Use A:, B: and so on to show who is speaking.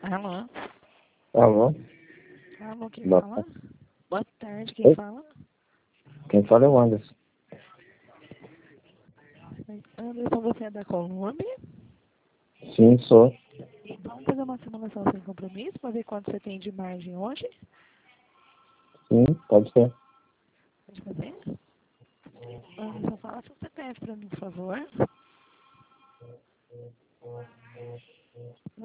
A: Alô?
B: Alô?
A: Alô, quem
B: Boa
A: fala?
B: tarde.
A: Boa tarde, quem
B: Oi?
A: fala?
B: Quem fala é o Anderson.
A: Anderson, você é da Colômbia?
B: Sim, sou.
A: Vamos fazer uma simulação sem compromisso para ver quanto você tem de margem hoje?
B: Sim, pode ser.
A: Pode fazer? Anderson, fala seu CPF para mim, por favor.